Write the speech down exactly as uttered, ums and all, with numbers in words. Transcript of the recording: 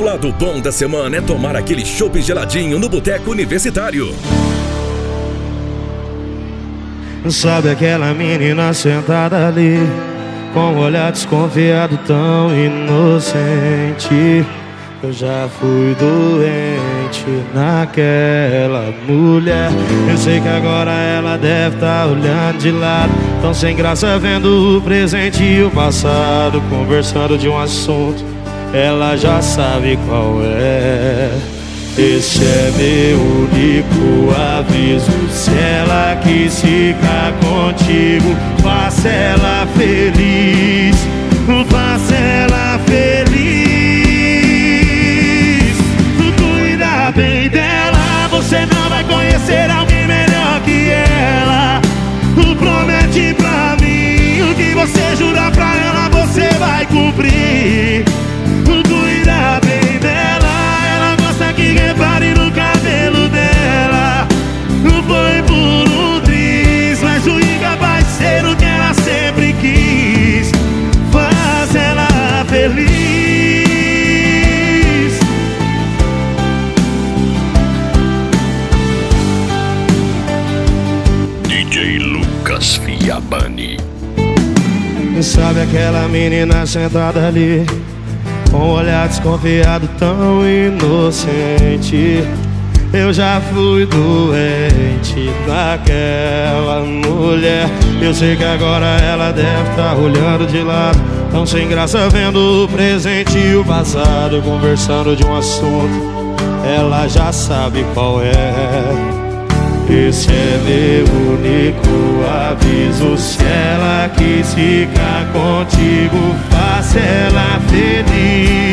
O lado bom da semana é tomar aquele chopp geladinho no Boteco Universitário. Sabe aquela menina sentada ali, com um olhar desconfiado tão inocente? Eu já fui doente naquela mulher. Eu sei que agora ela deve tá olhando de lado, tão sem graça vendo o presente e o passado, conversando de um assunto, ela já sabe qual é. Esse é meu único aviso: se ela quis ficar contigo, faça ela feliz, faça ela feliz. Cuida bem dela, você não vai conhecer alguém melhor que ela. Promete pra mim, o que você jurar pra ela, você vai cumprir. Cuida bem dela, ela gosta que repare no cabelo dela. Foi por um triz, mas o incapaz de ser o que ela sempre quis. Faz ela feliz. D J Lucas Fiabani. Sabe aquela menina sentada ali, com um olhar desconfiado tão inocente? Eu já fui doente naquela mulher. Eu sei que agora ela deve tá olhando de lado, tão sem graça vendo o presente e o passado, conversando de um assunto, ela já sabe qual é. Esse é meu único aviso: se ela quis ficar contigo, faça ela feliz.